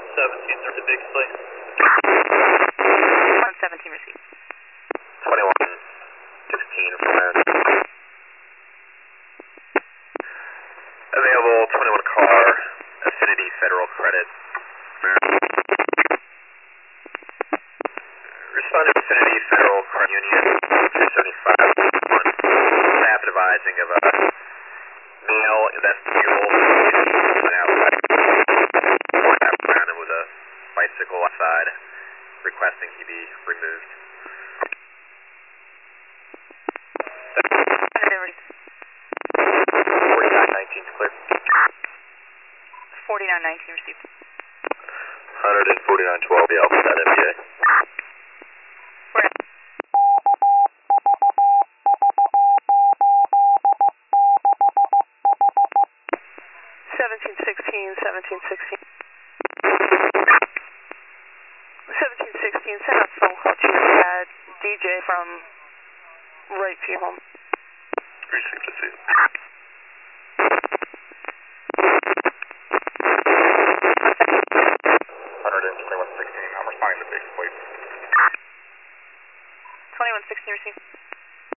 17, there's a big plate. 117 received. 2116 from there. Available 21 car, Affinity Federal Credit. Responding to Affinity Federal Credit Union 275 staff advising of a male investigatable outside with a bicycle outside, requesting he be removed. 4919 clear. 4919 received. 14912, yeah, Alpha MBA. 1716, 1716, send a phone call to your pad, DJ from right to your home. Received, received. 2116, I'm responding to big plate. 2116 received.